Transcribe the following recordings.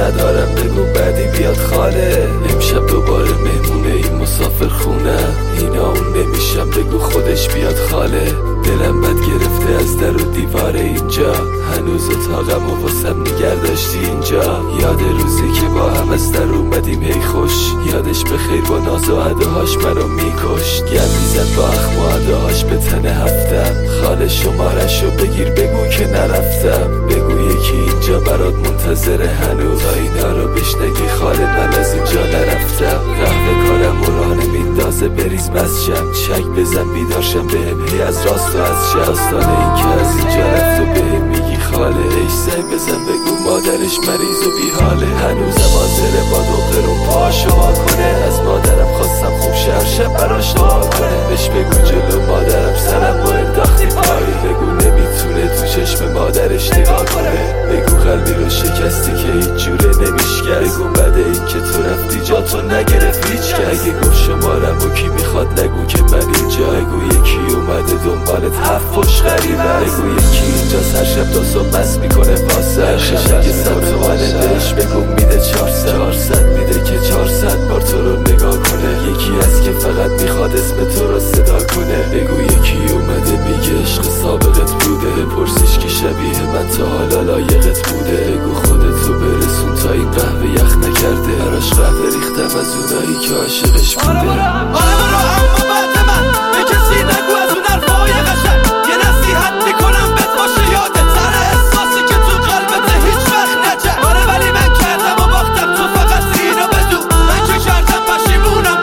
ندارم بگو بعدی بیاد خاله. امشب دوباره مهمونه این مسافر خونه، اینا اون نمیشم بگو خودش بیاد خاله. دلم بد گرفته از در و دیوار اینجا، هنوز اتاقم و واسم نگر داشتی اینجا. یاد روزی که با هم از در اومدیم هی خوش، یادش بخیر با ناز و عداهاش منو میکشت. گم میزد با اخم و عداهاش به تن هفتم. خاله شمارشو بگیر بگو که نرفتم، بگو یکی اینجا برات منتظره هنوز. تا اینا رو بشنگی خاله من از اینجا نرفتم. قهوه کارم و راه نمیندازه بریز مسجد، چک بزن بیدارشم بهم هی از راست و از چپ. داستان این که از اینجا رفت و بهم میگی خاله، ایش زنگ بزن بگو مادرش مریض و بیحاله. هنوزم حاضره با دخترون پاشو وا کنه، از مادرم خواستم خوب شهر شب براش دعا کنه. بهش بگو جلو مادرم سرم و انداختی پایی، بگو نمیتونه تو چشم مادرش نگاه کنه. بگو قلبی رو شکستی که هیچ جوره نمیشکست، بگو بعد این که تو رفتی جاتو نگرفت هیچ کس. اگه گفت شمارم و کی میخواد نگو که من اینجا، بگو یکی اومده دنبالت هفت پشت غریبه، بگو یکی اینجا هر شب تا صبح مست میکنه واسه. اگه 100 تومنه بهش بگو میده 400 میده که 400 بار تو رو نگاه کنه. یکی هست که فقط میخواد اسم تو رو صدا کنه، بگو یکی اومده میگه عشق سابقت بوده. بپرسیش که شبیه من تا حالا لایقت بوده، بگو خودتو برسون تا این قهوه یخ نکرده. براش قهوه ریختم از اونایی که عاشقش بوده. اما بعد من به کسی نگو از اون حرفای قشنگ، یه نصیحت میکنم بهت باشه یادت سر احساسی که تو قلبت هیچ وقت نجه. آره ولی من کردم و باختم تو فقط اینو بدون، من که کردم پشیمونم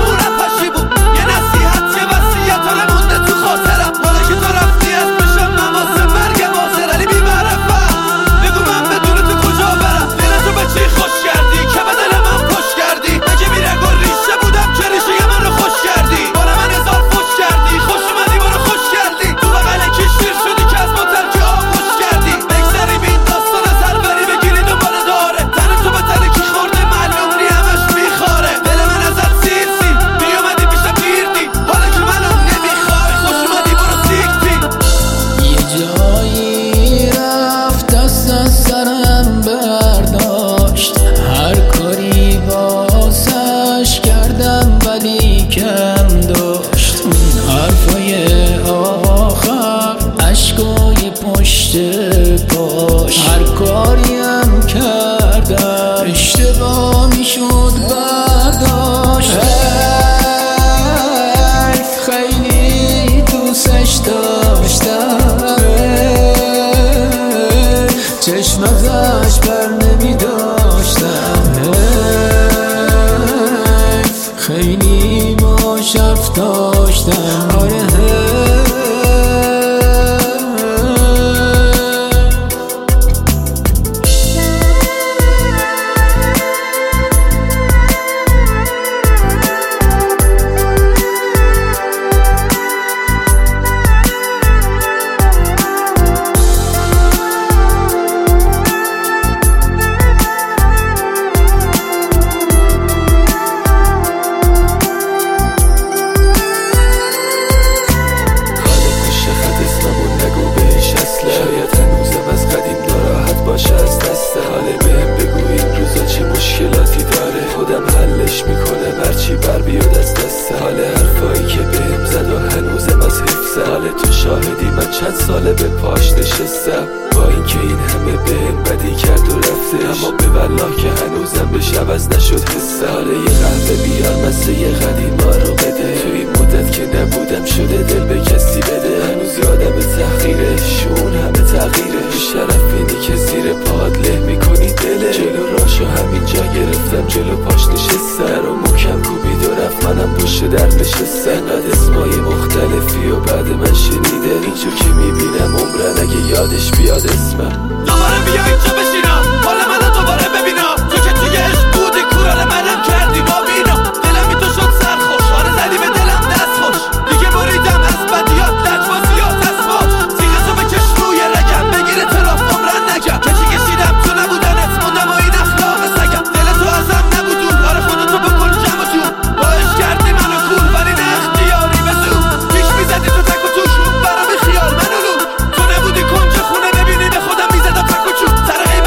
یه نصیحت یه وصیت رو مونده تو خاطرم. حالا که تو رفتی از بشم من واسه مرگ مازر علی بی‌معرفت، بگو من بدون تو کجا برم. دلتو به چی خوش کردی که به دل من خوش کردی؟ مگه بیرنگ و ریشه بودم که ریشه من رو خوش کردی؟ بارا من هزار خوش کردی، خوش اومدی برو خوش کردی. تو بغل کی شیر شدی که از متر که آب خوش کردی. بگذریم این داستان سربری بگیری دنبال داره، تن تو به تن کی خورده معلوم نی همش میخاره. دل من ازت سیر میومدی پیشم گیردی، حالا که منو نمیخوای خوش اومدی برو سیکتی. یه جایی رفت دست از سرم برداشت، هر کاری واسش کردم ولی کم داشت. اون حرفای آخر عشقای پشت پاش، هر کاریم کردم اشتباه میشد برداشت. خیلی دوستش داشتم، چشم ازش بر نمی داشتم. خیلی باش حرف داشتم. آره حاله بهم بگو این روزا چه مشکلاتی داره، خودم حلش میکنم هرچی بر بیاد از دسته. حاله حرفایی که بهم زد و هنوزم از حفظه، حاله تو شاهدی من چند ساله به پاش نشستم. با اینکه این همه بهم بدی کرد و رفته، اما به والله که هنوزم بهش عوض نشد حسه. حاله یه قهوه بیار مثل یه قدیما رو بده، تو این مدت که نبودم شده دل به کسی بده. هنوز یادم تحقیره شون همه تغییره، شرف اینی که زیر پاد له میکنی دله. جلو راشو همینجا گرفتم جلو پاش نشستم، در و محکم کوبید و رفت منم پشت در نشستم. انقدر اسمای مختلفی و بعد من شنیده، اینجور که میبینم عمرن اگه یادش بیاد اسمم. دوباره بیا اینجا بشینم، حال منو دوباره ببینم. تو که توی عشق بودی کورال منم کردی با بینا، دلم بی تو شد سرخوش، آره زدی به دلم دست خوش. دیگه بریدم از بدیات لجبازیات اسماش، تیغه تو بکش روی رگم بگیره تراف عمرن نگم. کچی کشیدم تو نبودنت موندم و این اخلاق سگم. دل تو ازم نبودون، آره خودتو بکن جمع جون. باعث کردی منو کول ولی نه اختیاری به زور. پیش میزدی تو تک و توش برام خیال منو لور. تو نبودی کنج خونه ببینی به خودم میزدم تک و چون. سر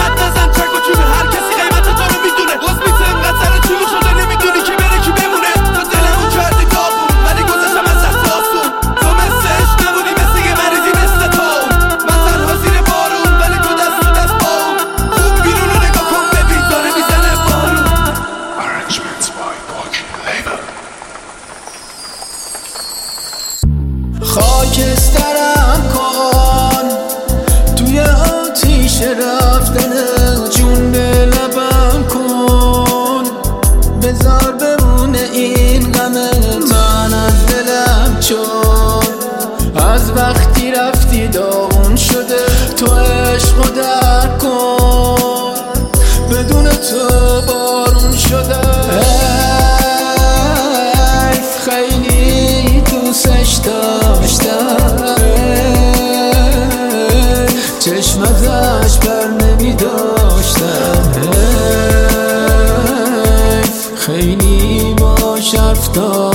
افتاد